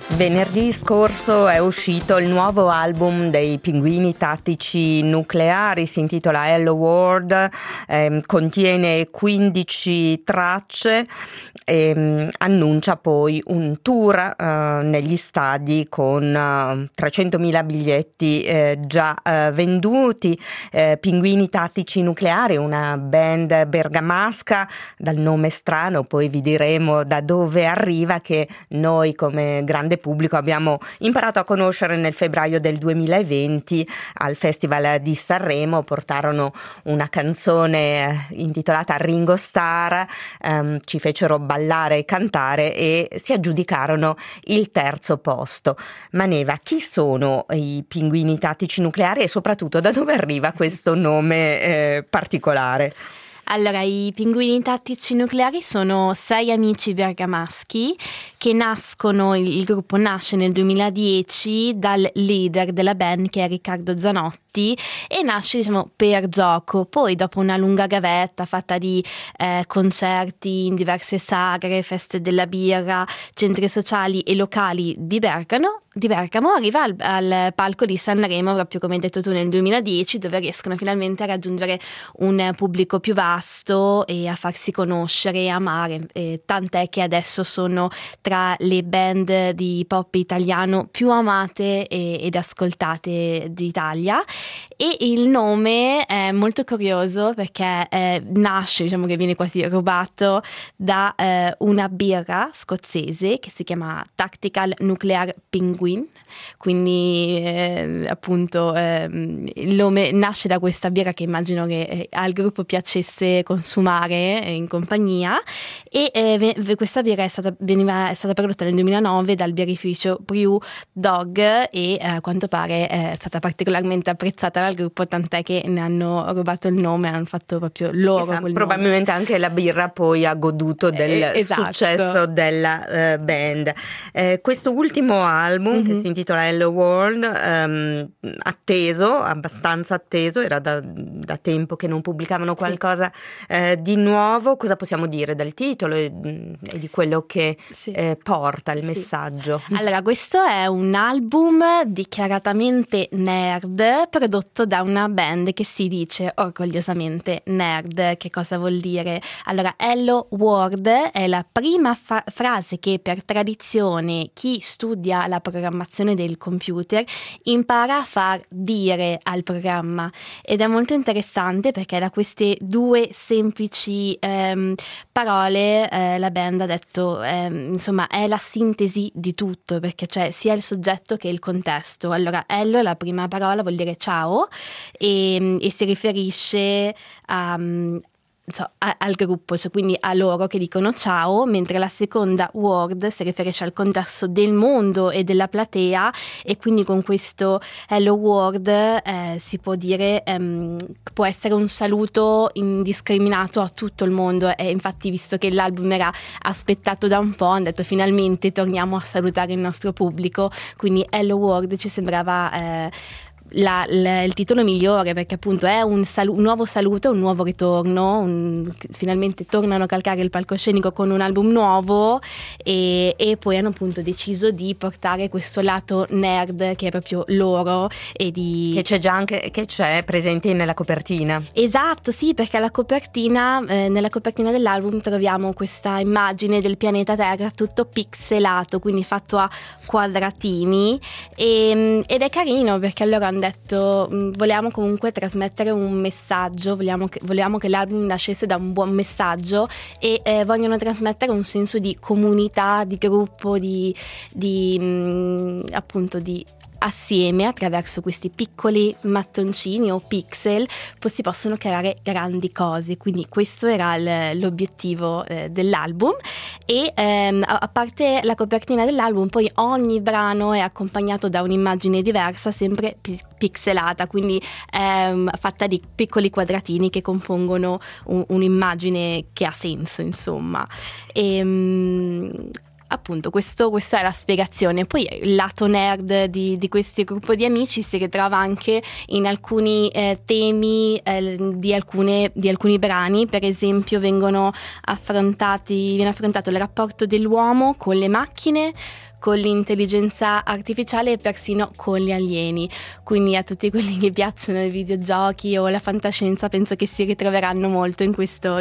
Venerdì scorso è uscito il nuovo album dei Pinguini Tattici Nucleari, si intitola Hello World, contiene 15 tracce e annuncia poi un tour negli stadi con 300.000 biglietti già venduti. Pinguini Tattici Nucleari, una band bergamasca dal nome strano, poi vi diremo da dove arriva, che noi come grande pubblico abbiamo imparato a conoscere nel febbraio del 2020 al Festival di Sanremo. Portarono una canzone intitolata Ringo Starr, ci fecero ballare e cantare e si aggiudicarono il terzo posto. Maneva, chi sono i Pinguini Tattici Nucleari e soprattutto da dove arriva questo nome particolare? Allora, i Pinguini Tattici Nucleari sono 6 amici bergamaschi che il gruppo nasce nel 2010 dal leader della band, che è Riccardo Zanotti, e nasce per gioco. Poi dopo una lunga gavetta fatta di concerti in diverse sagre, feste della birra, centri sociali e locali di Bergamo, arriva al palco di Sanremo, proprio come hai detto tu, nel 2010, dove riescono finalmente a raggiungere un pubblico più vasto e a farsi conoscere e amare, tant'è che adesso sono tra le band di pop italiano più amate ed ascoltate d'Italia. E il nome è molto curioso perché nasce, che viene quasi rubato da una birra scozzese che si chiama Tactical Nuclear Penguin. Quindi appunto il nome nasce da questa birra che immagino che al gruppo piacesse consumare in compagnia, e questa birra è stata prodotta nel 2009 dal birrificio Brew Dog e a quanto pare è stata particolarmente apprezzata dal gruppo, tant'è che ne hanno rubato il nome, hanno fatto proprio loro quel probabilmente nome. Anche la birra poi ha goduto del successo della band. Questo ultimo album che si intitola Hello World, abbastanza atteso, era da tempo che non pubblicavano qualcosa di nuovo. Cosa possiamo dire del titolo e di quello che porta il messaggio? Allora, questo è un album dichiaratamente nerd, prodotto da una band che si dice orgogliosamente nerd. Che cosa vuol dire? Allora, Hello World è la prima frase che per tradizione chi studia la programmazione del computer impara a far dire al programma, ed è molto interessante perché da queste due semplici parole la band ha detto è la sintesi di tutto, perché c'è sia il soggetto che il contesto. Allora, hello, la prima parola vuol dire ciao e si riferisce al gruppo, quindi a loro che dicono ciao, mentre la seconda word si riferisce al contesto del mondo e della platea, e quindi con questo hello world si può dire può essere un saluto indiscriminato a tutto il mondo. E infatti, visto che l'album era aspettato da un po', hanno detto finalmente torniamo a salutare il nostro pubblico, quindi hello world ci sembrava il titolo migliore, perché appunto è un nuovo saluto, un nuovo ritorno, finalmente tornano a calcare il palcoscenico con un album nuovo, e poi hanno appunto deciso di portare questo lato nerd che è proprio loro che c'è presente nella copertina. Esatto, sì, perché nella copertina dell'album troviamo questa immagine del pianeta Terra tutto pixelato, quindi fatto a quadratini, ed è carino perché allora hanno detto vogliamo comunque trasmettere un messaggio, vogliamo che l'album nascesse da un buon messaggio, e vogliono trasmettere un senso di comunità, di gruppo, di assieme, attraverso questi piccoli mattoncini o pixel si possono creare grandi cose. Quindi questo era l'obiettivo dell'album, e a parte la copertina dell'album, poi ogni brano è accompagnato da un'immagine diversa, sempre pixelata, quindi fatta di piccoli quadratini che compongono un'immagine che ha senso, insomma. Appunto, questa è la spiegazione. Poi il lato nerd di questo gruppo di amici si ritrova anche in alcuni temi di alcuni brani. Per esempio viene affrontato il rapporto dell'uomo con le macchine, con l'intelligenza artificiale e persino con gli alieni. Quindi a tutti quelli che piacciono i videogiochi o la fantascienza penso che si ritroveranno molto in questo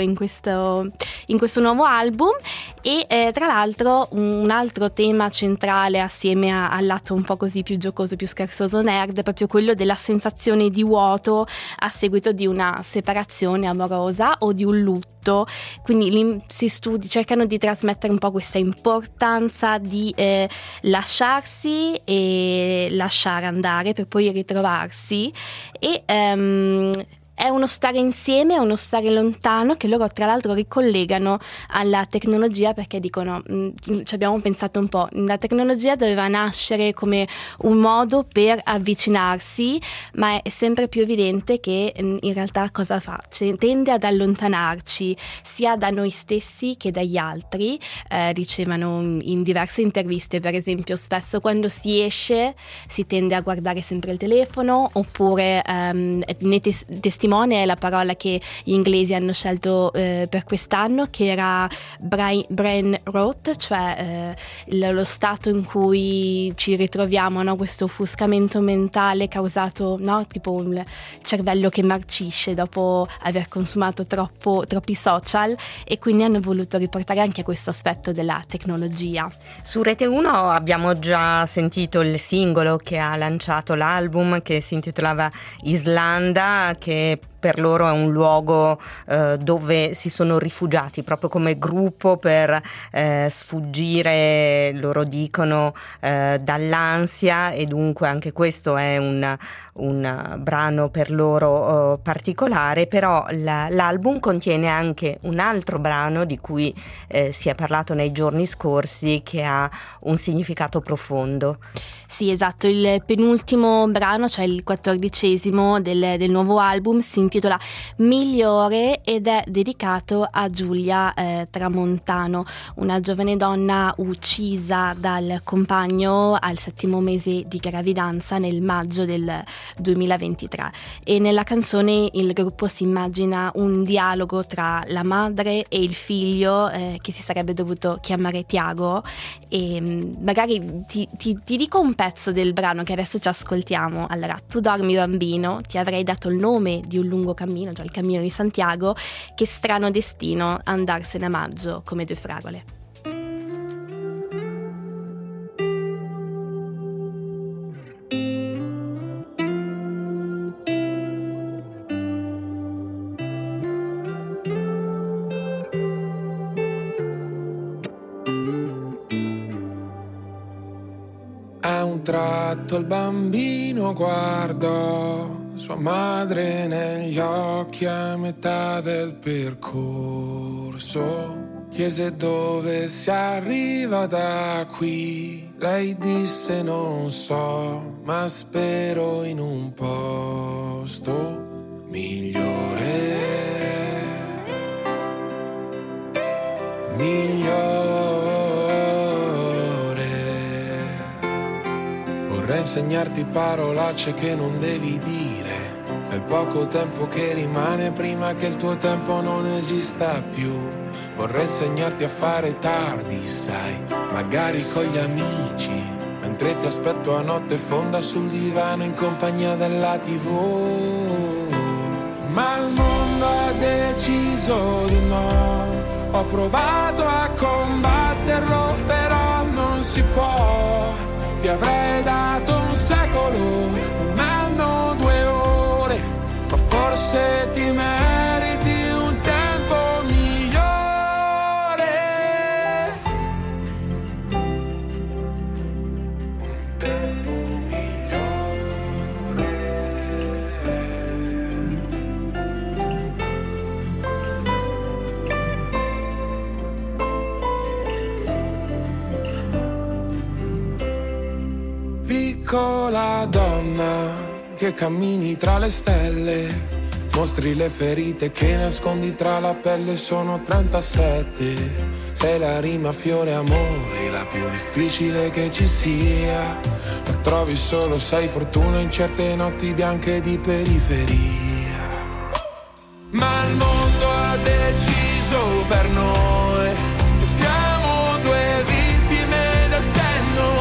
nuovo album. E tra l'altro un altro tema centrale assieme al lato un po' così più giocoso, più scherzoso nerd, è proprio quello della sensazione di vuoto a seguito di una separazione amorosa o di un lutto. Quindi cercano di trasmettere un po' questa importanza di lasciarsi e lasciare andare per poi ritrovarsi, e è uno stare insieme, è uno stare lontano, che loro tra l'altro ricollegano alla tecnologia, perché dicono, ci abbiamo pensato un po', la tecnologia doveva nascere come un modo per avvicinarsi, ma è sempre più evidente che in realtà cosa fa? Tende ad allontanarci sia da noi stessi che dagli altri. Dicevano in diverse interviste, per esempio, spesso quando si esce si tende a guardare sempre il telefono, oppure testimone è la parola che gli inglesi hanno scelto per quest'anno, che era brain rot, cioè lo stato in cui ci ritroviamo, no? Questo offuscamento mentale causato, no? Tipo il cervello che marcisce dopo aver consumato troppi social, e quindi hanno voluto riportare anche questo aspetto della tecnologia. Su Rete 1 abbiamo già sentito il singolo che ha lanciato l'album, che si intitolava Islanda, che per loro è un luogo dove si sono rifugiati proprio come gruppo per sfuggire, loro dicono, dall'ansia, e dunque anche questo è un brano per loro particolare. Però l'album contiene anche un altro brano di cui si è parlato nei giorni scorsi, che ha un significato profondo. Sì, esatto, il penultimo brano, cioè il 14° del nuovo album, si intitola Migliore ed è dedicato a Giulia Tramontano, una giovane donna uccisa dal compagno al 7° mese di gravidanza nel maggio del 2023. E nella canzone il gruppo si immagina un dialogo tra la madre e il figlio, che si sarebbe dovuto chiamare Tiago, e magari ti dico un pezzo del brano che adesso ci ascoltiamo. Allora: tu dormi bambino, ti avrei dato il nome di un lungo cammino, cioè il cammino di Santiago, che strano destino andarsene a maggio come due fragole. A un tratto il bambino guardò sua madre negli occhi a metà del percorso. Chiese dove si arriva da qui. Lei disse non so, ma spero in un posto migliore. Vorrei insegnarti parolacce che non devi dire, nel poco tempo che rimane prima che il tuo tempo non esista più. Vorrei insegnarti a fare tardi, sai, magari con gli amici, mentre ti aspetto a notte fonda sul divano in compagnia della TV. Ma il mondo ha deciso di no. Ho provato a combatterlo, però non si può. Ti avrei dato un secolo, un anno, 2 ore, ma forse ti meriti un tempo migliore. Un tempo piccola donna che cammini tra le stelle, mostri le ferite che nascondi tra la pelle. Sono 37, sei la rima fiore amore, la più difficile che ci sia. La trovi solo, sei fortuna in certe notti bianche di periferia. Ma il mondo ha deciso per noi che siamo 2 vittime del senno.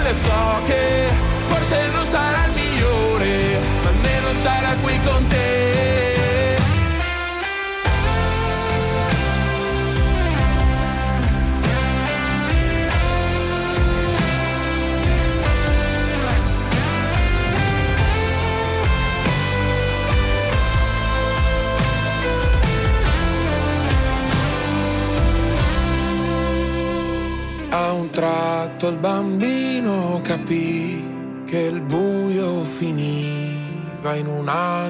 stelle, so che forse non sarà il migliore, ma almeno sarà qui con te. A un tratto il bambino capì che il buio finiva in una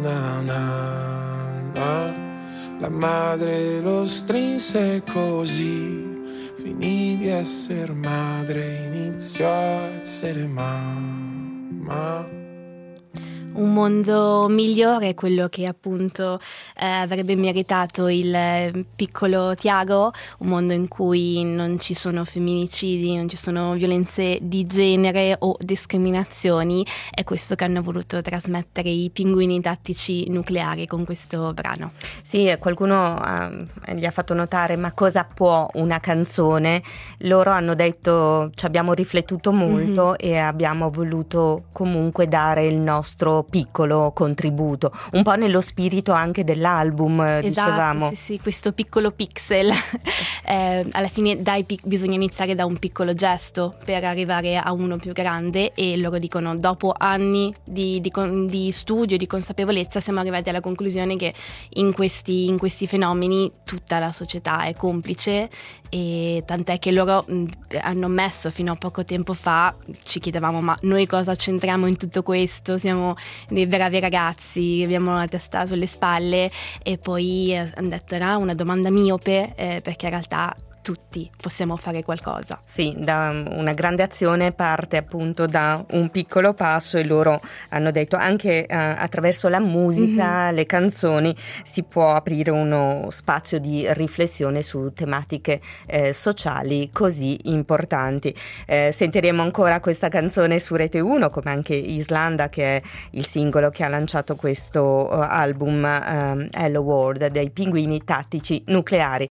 ninna. La madre lo strinse così, finì di essere madre, iniziò a essere mamma. Un mondo migliore è quello che appunto avrebbe meritato il piccolo Tiago, un mondo in cui non ci sono femminicidi, non ci sono violenze di genere o discriminazioni. È questo che hanno voluto trasmettere i Pinguini Tattici Nucleari con questo brano. Sì, qualcuno gli ha fatto notare: ma cosa può una canzone? Loro hanno detto: ci abbiamo riflettuto molto e abbiamo voluto comunque dare il nostro piccolo contributo, un po' nello spirito anche dell'album, esatto, dicevamo. Sì, questo piccolo pixel. Alla fine bisogna iniziare da un piccolo gesto per arrivare a uno più grande, e loro dicono: dopo anni di studio, di consapevolezza, siamo arrivati alla conclusione che in questi fenomeni tutta la società è complice, e tant'è che loro hanno messo fino a poco tempo fa, ci chiedevamo: ma noi cosa c'entriamo in tutto questo? Siamo dei bravi ragazzi, abbiamo la testa sulle spalle, e poi hanno detto: era una domanda miope, perché in realtà tutti possiamo fare qualcosa. Sì, da una grande azione parte appunto da un piccolo passo, e loro hanno detto anche attraverso la musica, le canzoni, si può aprire uno spazio di riflessione su tematiche sociali così importanti. Sentiremo ancora questa canzone su Rete 1, come anche Islanda, che è il singolo che ha lanciato questo album Hello World dei Pinguini Tattici Nucleari.